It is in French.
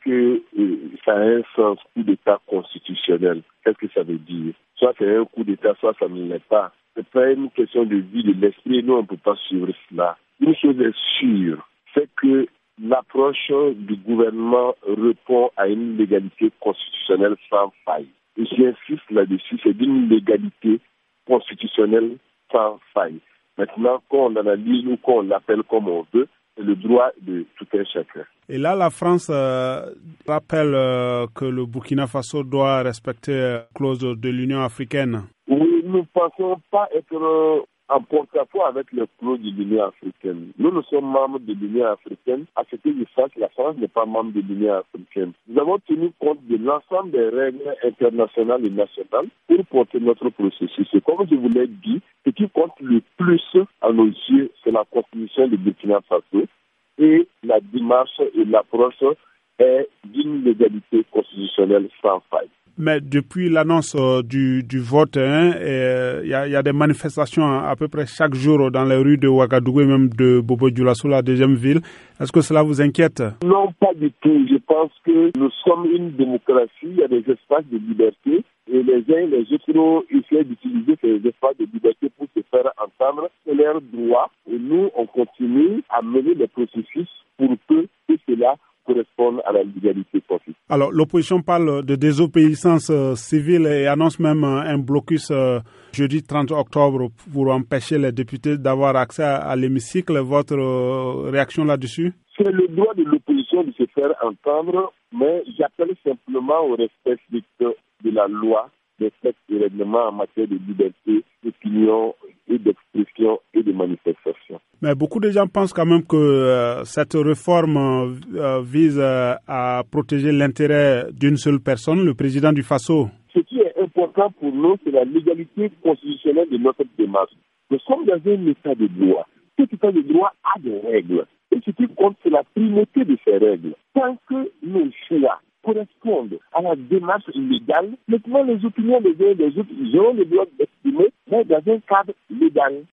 que ça a un sens coup d'État constitutionnel. Qu'est-ce que ça veut dire? Soit c'est un coup d'État, soit ça ne l'est pas. Ce n'est pas une question de vie, de l'esprit. Nous, on ne peut pas suivre cela. Une chose est sûre, c'est que l'approche du gouvernement répond à une légalité constitutionnelle sans faille. Et j'insiste là-dessus, c'est d'une légalité constitutionnelle sans faille. Maintenant, qu'on analyse ou qu'on l'appelle comme on veut, c'est le droit de tout un chacun. Et là, la France rappelle que le Burkina Faso doit respecter la clause de l'Union africaine. Oui, nous ne pensons pas être en porte-à-faux avec les clauses de l'Union africaine. Nous sommes membres de l'Union africaine. À ce que je sache, la France n'est pas membre de l'Union africaine. Nous avons tenu compte de l'ensemble des règles internationales et nationales pour porter notre processus. Et comme je vous l'ai dit, ce qui compte le plus à nos yeux, c'est la constitution du Burkina Faso. Et la démarche et l'approche est d'une légalité constitutionnelle sans faille. Mais depuis l'annonce du vote, il y a des manifestations à peu près chaque jour dans les rues de Ouagadougou et même de Bobo-Dioulasso, la deuxième ville. Est-ce que cela vous inquiète? Non, pas du tout. Je pense que nous sommes une démocratie, il y a des espaces de liberté et les uns et les autres essaient d'utiliser ces espaces de liberté pour se faire entendre. C'est leur droit et nous, on continue à mener les processus pour que cela correspondre à la légalité constitutionnelle. Alors, l'opposition parle de désobéissance civile et annonce même un blocus jeudi 30 octobre pour empêcher les députés d'avoir accès à l'hémicycle. Votre réaction là-dessus? C'est le droit de l'opposition de se faire entendre, mais j'appelle simplement au respect de la loi, des textes et règlements en matière de liberté d'opinion et d'expression et de manifestation. Mais beaucoup de gens pensent quand même que cette réforme vise à protéger l'intérêt d'une seule personne, le président du Faso. Ce qui est important pour nous, c'est la légalité constitutionnelle de notre démarche. Nous sommes dans un état de droit. Cet état de droit a des règles. Et ce qui compte, c'est la primauté de ces règles. Tant que nos choix correspondent à la démarche légale, maintenant les opinions des uns et des autres, ils auront le droit d'exprimer, mais dans un cadre légal.